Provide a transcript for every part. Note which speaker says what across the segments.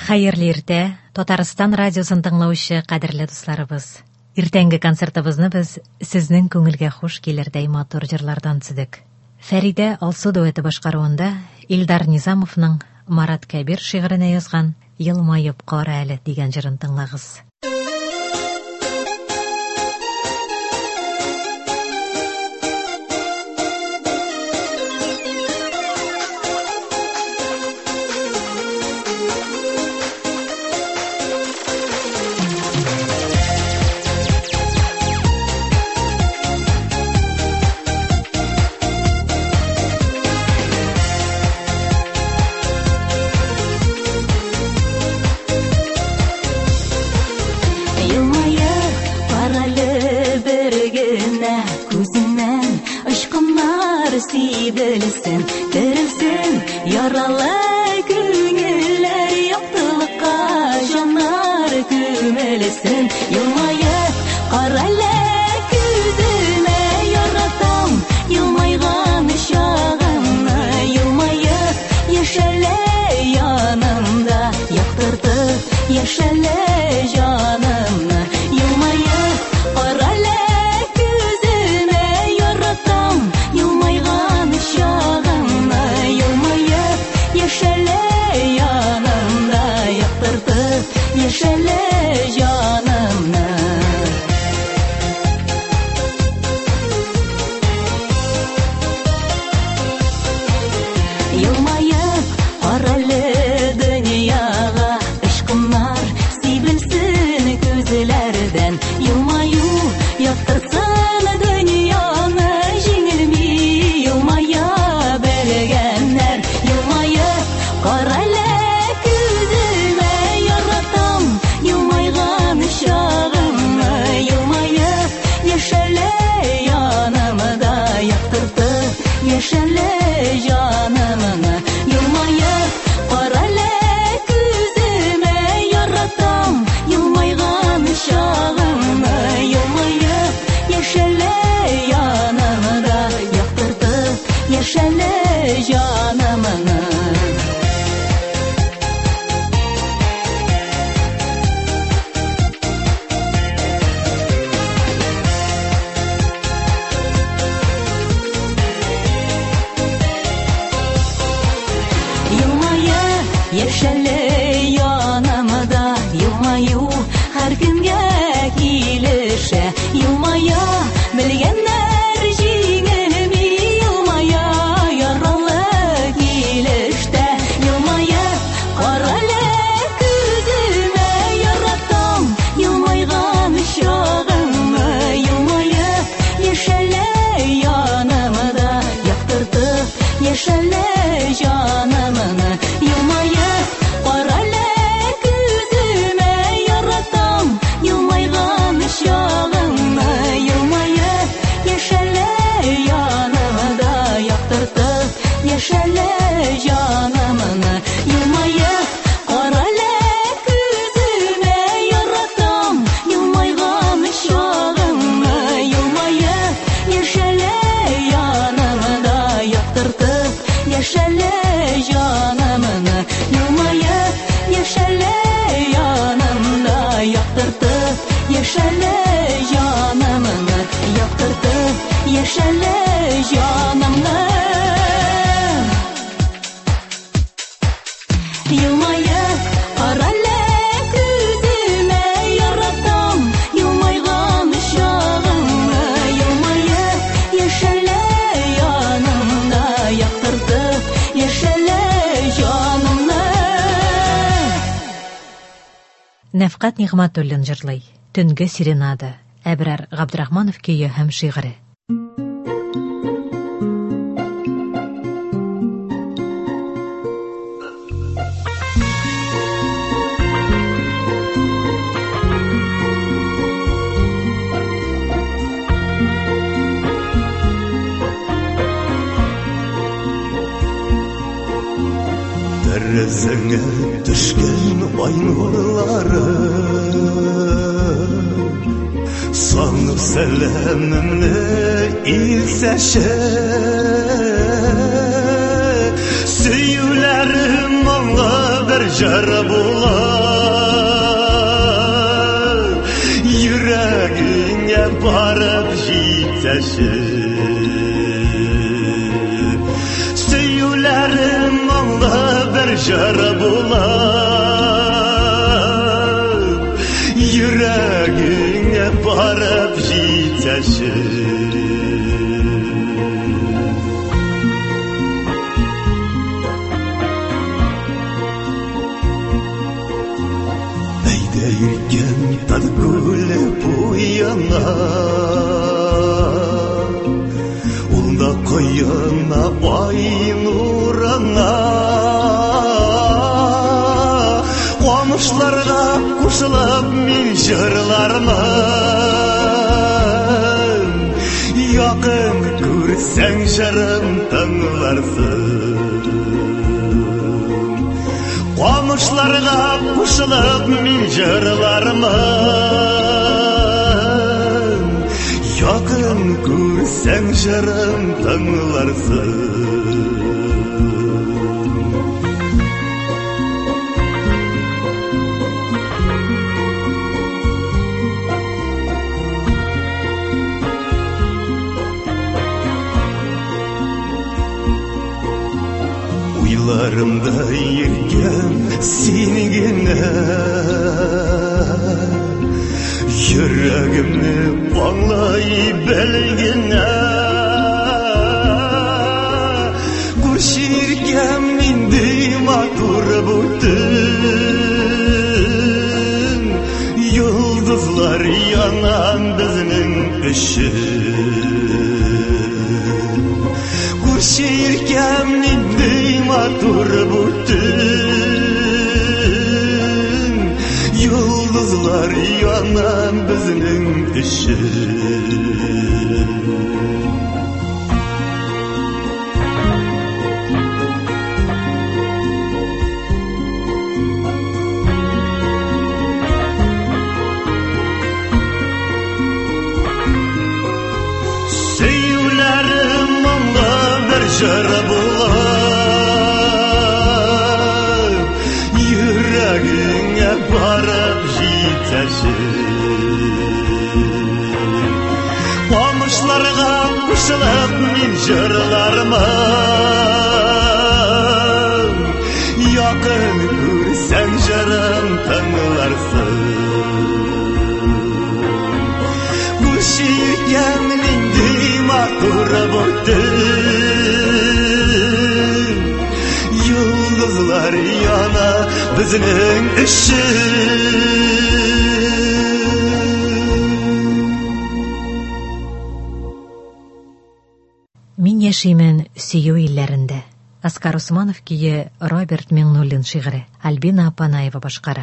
Speaker 1: Хайырлы иртә, Татарстан радиосын тыңлаучы кадерле дусларыбыз. Иртәнге концертыбызны без сезнең күңелгә хуш килердәй матур җырлардан төзедек. Фәридә Алсу дуэты башкаруында Илдар Низамовның Марат Кәбир шигыренә язган «Елмаеп кара әле» дигән җырын тыңлагыз. Bilsin, dirilsin, yaralı күңелләр яктылыкка жаннар күмелсен. Елмаеп карале күземә яратам, елмайган чагымны, елмаеп яшәле янымда, яктыртып яшәле җанымны. Елмаеп карале күземә яратам, елмайган чагымны, елмаеп яшәле янымда, яктыртып яшәле җанымны. Елмаеп карале дөньяга, ышкыннар сибелсен күзләрдән, елмаю яктырсын дөньяны, җиңелми елмая белгәннәр. Елмаеп карале күземә яратам, елмайган чагымны, елмаеп яшәле янымда, яктыртып яшәле җанымны. Елмаеп карале күземә яратам, елмайган чагымны, елмаеп яшәле янымда, яктыртып яшәле җанымны. Елмаеп яшәле янымда, елмаю һәр кемгә килешә. Елмая белгәннәр җиңелми, елмая яралы килештә. Елмаеп карале күземә яратам, елмайган чагымны, елмаеп яшәле янымда, яктыртып яшәле җанымны. Елмаеп карале күземә яратам, елмайган чагымны, елмаеп яшәле янымда, яктыртып яшәле җанымны. Елмаеп карале күземә яратам, елмайган чагымны, елмаеп яшәле янымда, яктыртып яшәле җанымны. Елмаеп яшәле янымда, яктыртып яшәле җанымны, яктыртып яшәле җанымны. Елмаеп карале күземә яратам, елмайган чагымны, елмаеп яшәле янымда, яктыртып яшәле җанымны. Нәфкать Нигъмәтуллин җырлый. Төнге сиренада. Әбрар Габдрахманов көе һәм шигыре.
Speaker 2: Тәрәзәңә төшкән ай нурлары, санып сәламемне илсәшә. Сөюләрем аңа bir jır bular yüreğine barıp jitseşir Süyülerim mağla bir jır bular yüreğine barıp jitseşir Değirken tad gülü bu yana Unda koyana ay nurana Qamışlarga kuşulup min jırlarman Yakın görsen şarım tanılarsın Qamışlarga kuşulup min jırlarman Yakın görsen şarım tanılarsın Uylarımda yirgen senigine Yüreğimni bağlay belgine Kurşirken indi matur bütün Yıldızlar yanan bizning ışın Kurşirken indi matur bütün Yıldızlar yanan bizning ışın Süyülerim mağla bir jır bular yüreğine barıp jitseşir Qamışlarga kuşulup min jırlarman Yakın görsen jırım tanılarsın Kurşirken indi matur bütün Yıldızlar yana bizning ışın
Speaker 1: Мин яшимен сөю илләрендә. Оскар Усманов кие Роберт Миңнуллин шигыре. Альбина Апанаева башкара.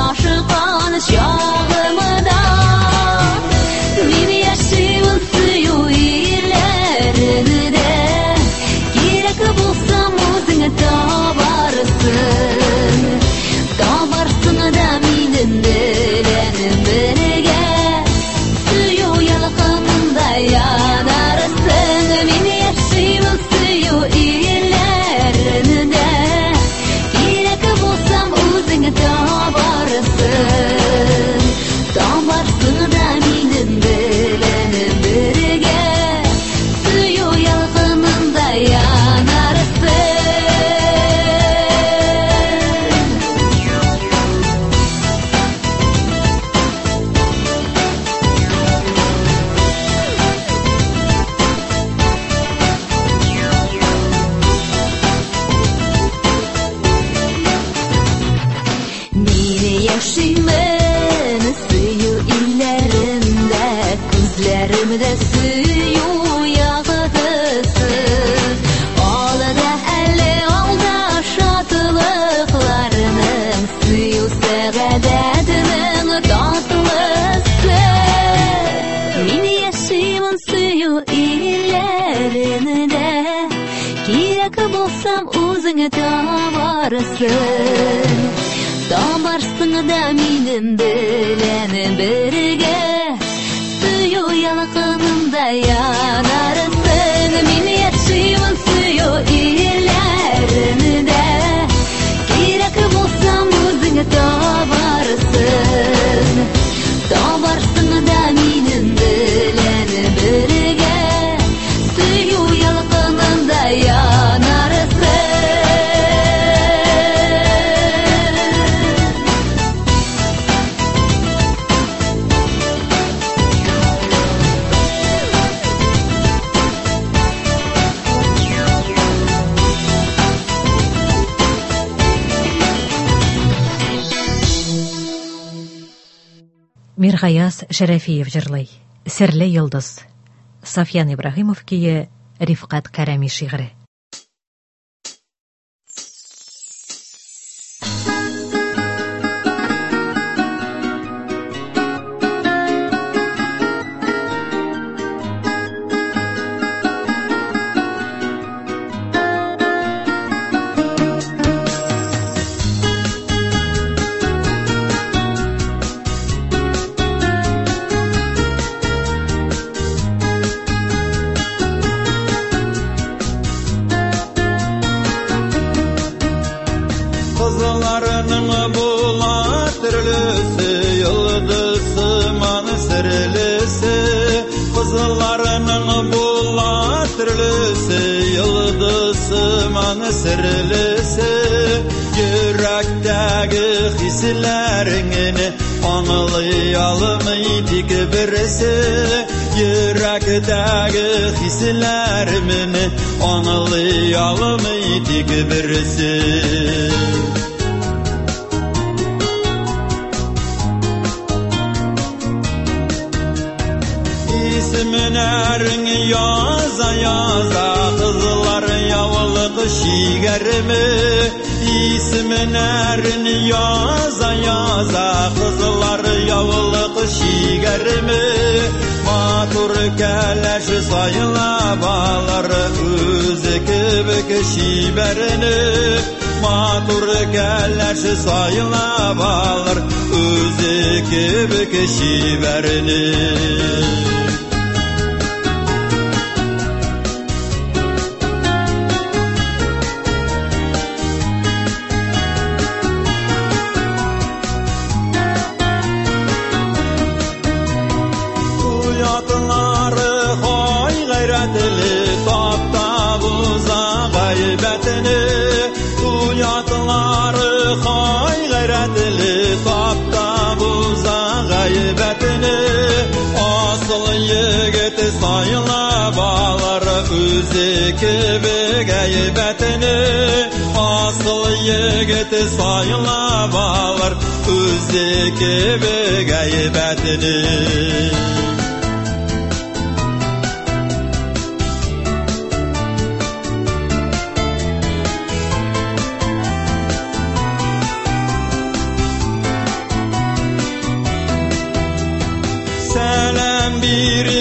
Speaker 3: aşıqan şağımda Meni yaşayın suyu illerinde Gerek bulsam özüne tabarsın da menin bilenim birge Suyu yalqımında yanarsın Meni yaşayın suyu illerinde Gerek bulsam özüne tabarsın da menin bilenim birge Suyu yalqımında yanarsın Yaşayman suyu illerinde Gözlerimde suyu yağdısın Ağlada elle alda şatılıklarının Suyu sağadetinin tatlısın Meni yaşayman suyu illerinde Gerek bulsam özüne tabarsın da menin bilenim birge Suyu yalqımında yanarsın Meni yaşayın suyu illerinde Gerek bulsam özüne tabarsın da menin bilenim birge Suyu yalqımında yanarsın
Speaker 1: Миргаяз Шәрәфиев җырлый. Серле йолдыз. Софьян Ибраһимов көе, Рифкат Кәрәми шигыре.
Speaker 2: Sirlisi yürekteki hislerini anlayalmaydı birisi yürekteki hislerimini anlayalmaydı birisi İsminlerini yaza yaza kızlar yavılık şigerimi İsminlerini yaza yaza kızlar yavılık şigerimi Matur keleş sayıla bağlar özü kibik şiberini Matur keleş sayıla bağlar özü kibik şiberini sayıla bağlar özü gibi gaybetini asıl yigit sayıla bağlar özü gibi gaybetini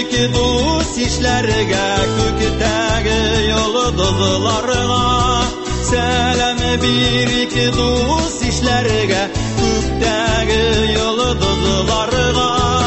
Speaker 2: ике дус ишләргә күктәге йолдызларга сәлам бир ике дус ишләргә күктәге йолдызларга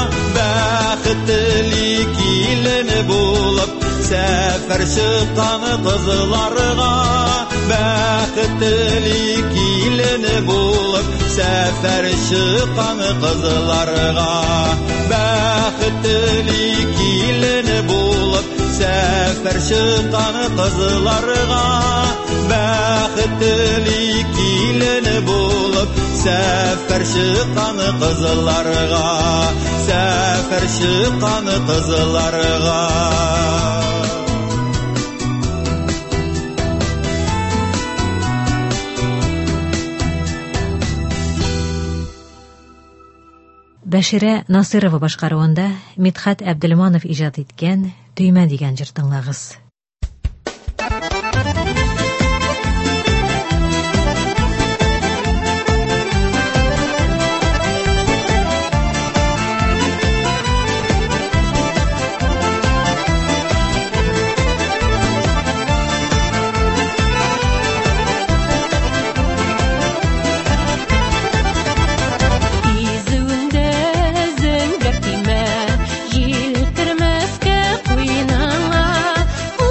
Speaker 2: бәхетле килен булып сәфәр чыккан кызларга бәхетле килен булып сәфәр чыккан кызларга бәхетле килен булып сәфәр чыккан кызларга бәхетле килен булып сәфәр чыккан кызларга сәфәр чыккан кызларга
Speaker 1: Бәширә Насырова башкаруында Мидхәт Әбделманов иҗат иткән Төймә дигән җыр тыңлагыз.
Speaker 3: Җил кермәскә куеныңа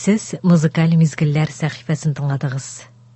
Speaker 1: Сез музыкаль мизгелләр сәхифәсен тыңладыгыз.